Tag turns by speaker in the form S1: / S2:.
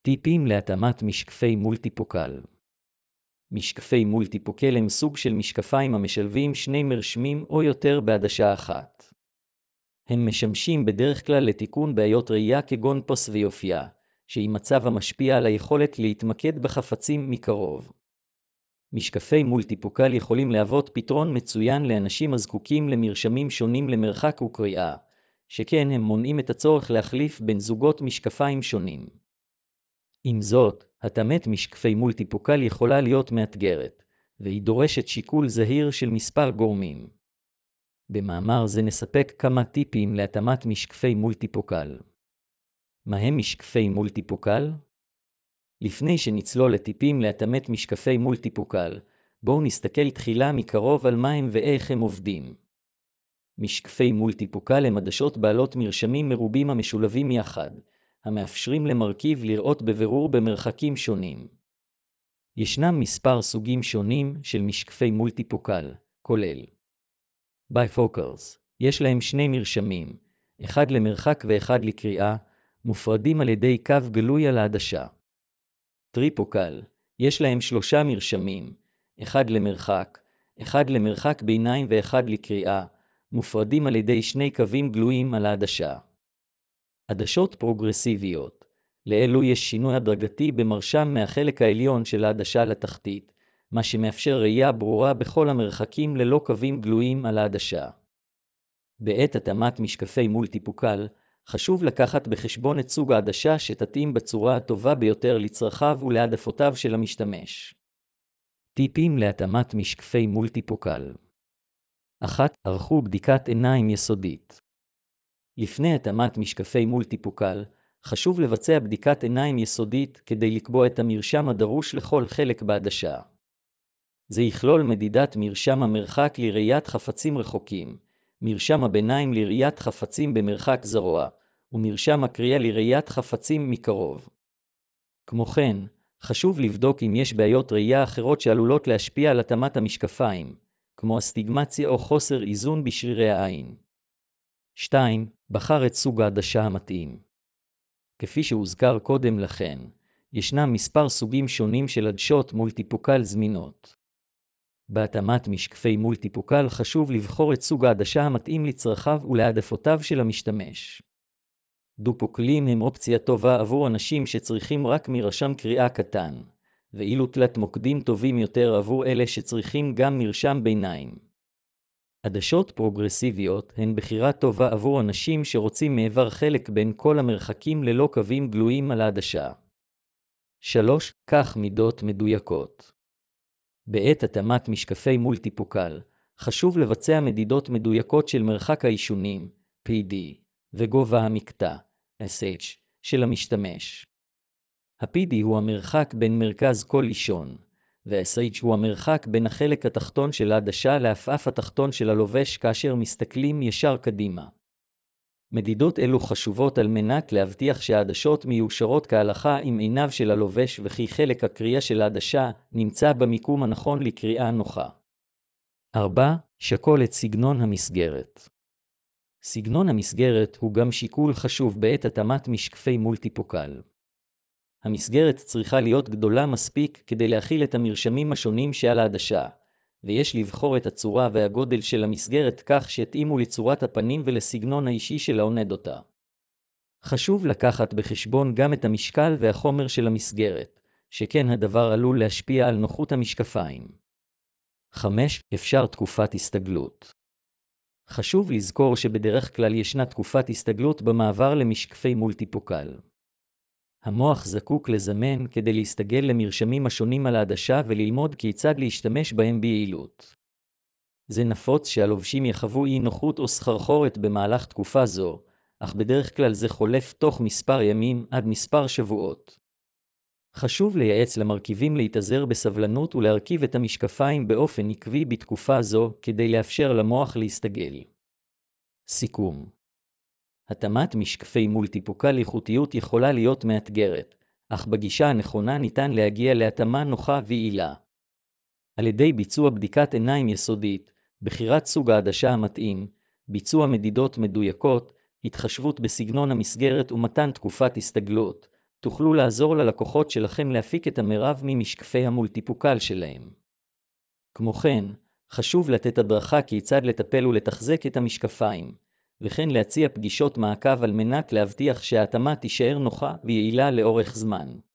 S1: טיפים להתאמת משקפי מולטיפוקל. משקפי מולטיפוקל הם סוג של משקפיים המשלבים שני מרשמים או יותר בעדשה אחת. הם משמשים בדרך כלל לתיקון בעיות ראייה כגון פרסביופייה, שהיא מצב המשפיע על היכולת להתמקד בחפצים מקרוב. משקפי מולטיפוקל יכולים להוות פתרון מצוין לאנשים הזקוקים למרשמים שונים למרחק וקריאה, שכן הם מונעים את הצורך להחליף בין זוגות משקפיים שונים. עם זאת, התאמת משקפי מולטיפוקל יכולה להיות מאתגרת, והיא דורשת שיקול זהיר של מספר גורמים. במאמר זה נספק כמה טיפים להתאמת משקפי מולטיפוקל. מהם משקפי מולטיפוקל? לפני שנצלול לטיפים להתאמת משקפי מולטיפוקל, בואו נסתכל תחילה מקרוב על מה הם ואיך הם עובדים. משקפי מולטיפוקל הם עדשות בעלות מרשמים מרובים המשולבים יחד, המאפשרים למרכיב לראות בבירור במרחקים שונים. ישנם מספר סוגים שונים של משקפי מולטיפוקל, כולל Bifocals, יש להם שני מרשמים, אחד למרחק ואחד לקריאה, מופרדים על ידי קו גלוי על העדשה. טריפוקל, יש להם 3 מרשמים, אחד למרחק ביניים ואחד לקריאה, מופרדים על ידי 2 קווים גלויים על העדשה. עדשות פרוגרסיביות, לאלו יש שינוי הדרגתי במרשם מהחלק העליון של העדשה לתחתית, מה שמאפשר ראייה ברורה בכל המרחקים ללא קווים גלויים על העדשה. בעת התאמת משקפי מולטיפוקל, חשוב לקחת בחשבון את סוג העדשה שתתאים בצורה הטובה ביותר לצרכיו ולהעדפותיו של המשתמש. טיפים להתאמת משקפי מולטיפוקל. 1. ערכו בדיקת עיניים יסודית. לפני התאמת משקפי מולטיפוקל, חשוב לבצע בדיקת עיניים יסודית כדי לקבוע את המרשם הדרוש לכל חלק בעדשה. זה יכלול מדידת מרשם המרחק לראיית חפצים רחוקים, מרשם הביניים לראיית חפצים במרחק זרוע, ומרשם הקריאה לראיית חפצים מקרוב. כמו כן, חשוב לבדוק אם יש בעיות ראייה אחרות שעלולות להשפיע על התאמת המשקפיים, כמו אסטיגמציה או חוסר איזון בשרירי העין. 2. בחר את סוג העדשה המתאים. כפי שהוזכר קודם לכן, ישנם מספר סוגים שונים של עדשות מולטיפוקל זמינות. בהתאמת משקפי מולטיפוקל חשוב לבחור את סוג העדשה המתאים לצרכיו ולהעדפותיו של המשתמש. דופוקלים הם אופציה טובה עבור אנשים שצריכים רק מרשם קריאה קטן, ואילו תלת מוקדים טובים יותר עבור אלה שצריכים גם מרשם ביניים. עדשות פרוגרסיביות הן בחירה טובה עבור אנשים שרוצים מעבר חלק בין כל המרחקים ללא קווים גלויים על העדשה. 3. קח מידות מדויקות. בעת התאמת משקפי מולטיפוקל, חשוב לבצע מדידות מדויקות של מרחק האישונים, PD, וגובה המקטע, SH, של המשתמש. ה-PD הוא המרחק בין מרכז כל אישון, וה-SH הוא המרחק בין החלק התחתון של העדשה לעפעף התחתון של הלובש כאשר מסתכלים ישר קדימה. מדידות אלו חשובות על מנת להבטיח שהעדשות מיושרות כהלכה עם עיניו של הלובש וכי חלק הקריאה של העדשה נמצא במיקום הנכון לקריאה נוחה. 4. שקול את סגנון המסגרת. סגנון המסגרת הוא גם שיקול חשוב בעת התאמת משקפי מולטיפוקל. המסגרת צריכה להיות גדולה מספיק כדי להכיל את המרשמים השונים שעל העדשה, ויש לבחור את הצורה והגודל של המסגרת כך שיתאימו לצורת הפנים ולסגנון האישי של העונד אותה. חשוב לקחת בחשבון גם את המשקל והחומר של המסגרת, שכן הדבר עלול להשפיע על נוחות המשקפיים. 5. אפשר תקופת הסתגלות. חשוב לזכור שבדרך כלל ישנה תקופת הסתגלות במעבר למשקפי מולטיפוקל. המוח זקוק לזמן כדי להסתגל למרשמים השונים על העדשה וללמוד כיצד להשתמש בהם ביעילות. זה נפוץ שהלובשים יחוו אי נוחות או סחרחורת במהלך תקופה זו, אך בדרך כלל זה חולף תוך מספר ימים עד מספר שבועות. חשוב לייעץ למרכיבים להתאזר בסבלנות ולהרכיב את המשקפיים באופן עקבי בתקופה זו כדי לאפשר למוח להסתגל. סיכום. התאמת משקפי מולטיפוקל איכותיות יכולה להיות מאתגרת, אך בגישה הנכונה ניתן להגיע להתאמה נוחה ויעילה. על ידי ביצוע בדיקת עיניים יסודית, בחירת סוג העדשה המתאים, ביצוע מדידות מדויקות, התחשבות בסגנון המסגרת ומתן תקופת הסתגלות, תוכלו לעזור ללקוחות שלכם להפיק את המרב ממשקפי המולטיפוקל שלהם. כמו כן, חשוב לתת הדרכה כיצד לטפל ולתחזק את המשקפיים, וכן להציע פגישות מעקב על מנת להבטיח שההתאמה תישאר נוחה ויעילה לאורך זמן.